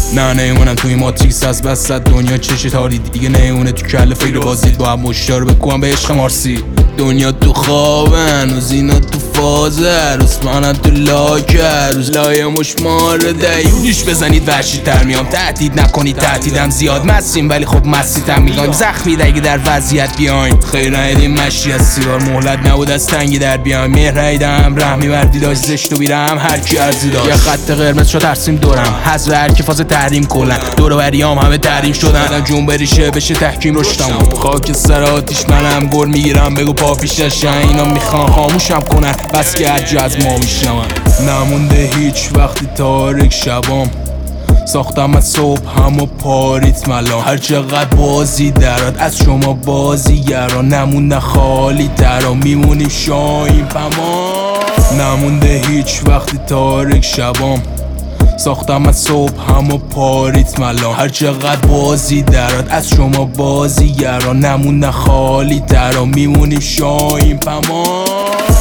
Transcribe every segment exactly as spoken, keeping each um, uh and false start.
نه نیومنم توی ماتریکس از بس دنیا چش تاریدی دیگه نیمونه تو کله فکر بازید با هم مشتار بکنم به عشق مارسی. دنیا تو خوابن و زینا تو فازه روز منم تو لاکر روز لایه مشمار دیونیش بزنید وحشی تر میام. تهدید نکنید تهدیدم زیاد مسیم ولی خب مسیتم میگایم زخمی دیگه در وضعیت بیاین. خیر نهیدیم مشی از سیگار مهلت نبود از تنگی در بیایم. مهر نیدم رحمی بردی داشت زشت و بیرم هرکی ارزی داشت. یه خط قرمز شد ترسیم دورم حذف هرکی فاز تحریم کلن دور و بریام همه تحریم شدن جون بریشه بشه تحکیم رشتم. خاک سر آتیش منم گر میگیرم بگو پا پیش نشن اینا میخوان خاموشم کنن بس که عجی از ما میشنون. نمونده هیچ وقتی تاریک شبام ساختم از صبح همو پاریت ملان. هر چقدر بازی دراد از شما بازیگران نمونده خالی ترا میمونیم شاهین پمان. نمونده هیچ وقتی تاریک شبام ساختم از صبح همو پاریت ملان. هر چقدر بازی دراد از شما بازیگران نمونده خالی ترا میمونیم شاهین پمان.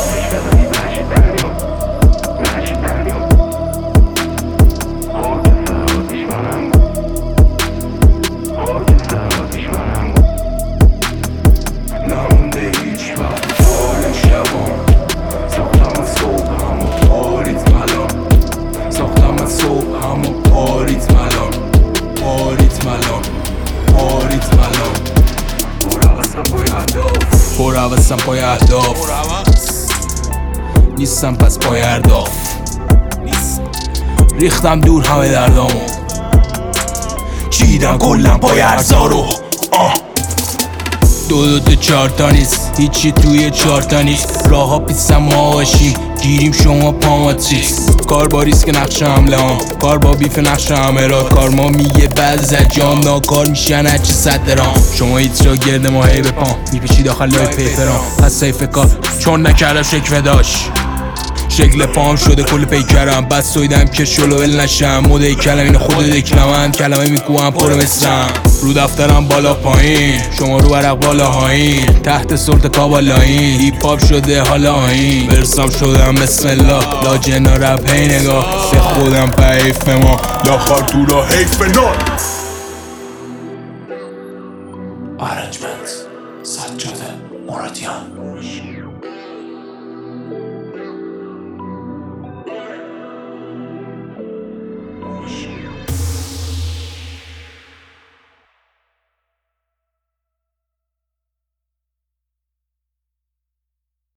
پاریت ملان پاریت ملان پاریت ملان پر حوثم پای اهداف نیستم پس پای ارداف ریختم دور همه دردامو چیدم کلم پای ارزارو. دو دو تا چارتا نیست هیچی توی چارتا نیست راه ها پیستم ما باشیم گیریم شما پاماتریکس. کار با ریسک نقش حمله هم کار با بیف نقش همه را کار ما میگه بعد زجام ناکار میشن هرچی صد درام. شما هیچ را گرد ما هی بپام میپیچی داخل لای پیپرام پس سیف کار چون نکردم شکوه داشت شکل پام شده کل پیکرم بس سویدم که شلوول نشم مده کلم اینو خود دکلمند کلمه میکوهم پر مثلم رو دفترم بالا پایین شما رو برق بالا هایین تحت سلط کابالاین هیپ هاپ شده حالا آین برسام شدم بسم الله لا جنا رپ هی نگاه سه خودم به حیف ما لا خار تو را حیف نار.